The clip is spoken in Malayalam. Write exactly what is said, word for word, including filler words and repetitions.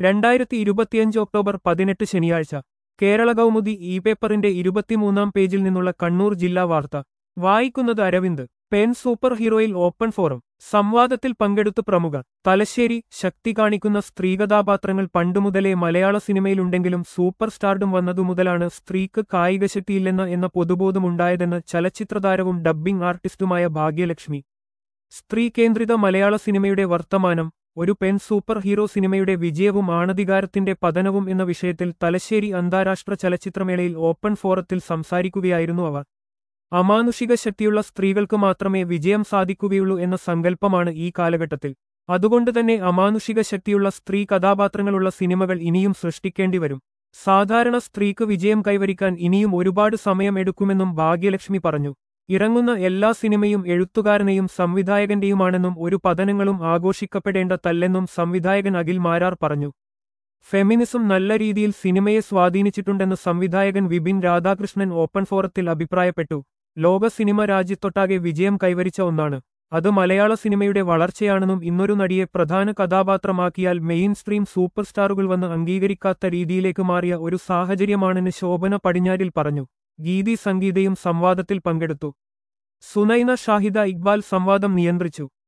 രണ്ടായിരത്തി ഇരുപത്തിയഞ്ച് ഒക്ടോബർ പതിനെട്ട് ശനിയാഴ്ച കേരള കൗമുദി ഇ പേപ്പറിന്റെ ഇരുപത്തിമൂന്നാം പേജിൽ നിന്നുള്ള കണ്ണൂർ ജില്ലാ വാർത്ത വായിക്കുന്നത് അരവിന്ദ്. പെൻ സൂപ്പർ ഹീറോയിൽ ഓപ്പൺ ഫോറം സംവാദത്തിൽ പങ്കെടുത്ത് പ്രമുഖർ. തലശ്ശേരി. ശക്തി കാണിക്കുന്ന സ്ത്രീകഥാപാത്രങ്ങൾ പണ്ടുമുതലേ മലയാള സിനിമയിലുണ്ടെങ്കിലും സൂപ്പർ സ്റ്റാർഡം വന്നതുമുതലാണ് സ്ത്രീക്ക് കായികശക്തിയില്ലെന്ന എന്ന പൊതുബോധമുണ്ടായതെന്ന് ചലച്ചിത്രതാരവും ഡബ്ബിംഗ് ആർട്ടിസ്റ്റുമായ ഭാഗ്യലക്ഷ്മി. സ്ത്രീ കേന്ദ്രിത മലയാള സിനിമയുടെ വർത്തമാനം, ഒരു പെൻ സൂപ്പർ ഹീറോ സിനിമയുടെ വിജയവും ആണധികാരത്തിന്റെ പതനവും എന്ന വിഷയത്തിൽ തലശ്ശേരി അന്താരാഷ്ട്ര ചലച്ചിത്രമേളയിൽ ഓപ്പൺ ഫോറത്തിൽ സംസാരിക്കുകയായിരുന്നു അവർ. അമാനുഷിക ശക്തിയുള്ള സ്ത്രീകൾക്ക് മാത്രമേ വിജയം സാധിക്കുകയുള്ളൂ എന്ന സങ്കല്പമാണ് ഈ കാലഘട്ടത്തിൽ. അതുകൊണ്ടുതന്നെ അമാനുഷിക ശക്തിയുള്ള സ്ത്രീ കഥാപാത്രങ്ങളുള്ള സിനിമകൾ ഇനിയും സൃഷ്ടിക്കേണ്ടിവരും. സാധാരണ സ്ത്രീക്ക് വിജയം കൈവരിക്കാൻ ഇനിയും ഒരുപാട് സമയം എടുക്കുമെന്നും ഭാഗ്യലക്ഷ്മി പറഞ്ഞു. ഇറങ്ങുന്ന എല്ലാ സിനിമയും എഴുത്തുകാരനെയും സംവിധായകന്റെയുമാണെന്നും ഒരു പതനങ്ങളും ആഘോഷിക്കപ്പെടേണ്ട തല്ലെന്നും സംവിധായകൻ അഖിൽ മാരാർ പറഞ്ഞു. ഫെമിനിസം നല്ല രീതിയിൽ സിനിമയെ സ്വാധീനിച്ചിട്ടുണ്ടെന്ന് സംവിധായകൻ വിപിൻ രാധാകൃഷ്ണൻ ഓപ്പൺ ഫോറത്തിൽ അഭിപ്രായപ്പെട്ടു. ലോക സിനിമ രാജ്യത്തൊട്ടാകെ വിജയം കൈവരിച്ച ഒന്നാണ്. അത് മലയാള സിനിമയുടെ വളർച്ചയാണെന്നും ഇന്നൊരു നടിയെ പ്രധാന കഥാപാത്രമാക്കിയാൽ മെയിൻ സ്ട്രീം സൂപ്പർ സ്റ്റാറുകൾ വന്ന് അംഗീകരിക്കാത്ത രീതിയിലേക്ക് മാറിയ ഒരു സാഹചര്യമാണെന്ന് ശോഭന പടിഞ്ഞാരിൽ പറഞ്ഞു. ഗീതി സംഗീതയും സംവാദത്തിൽ പങ്കെടുത്തു. സുനൈന ഷാഹിദ ഇക്ബാൽ സംവാദം നിയന്ത്രിച്ചു.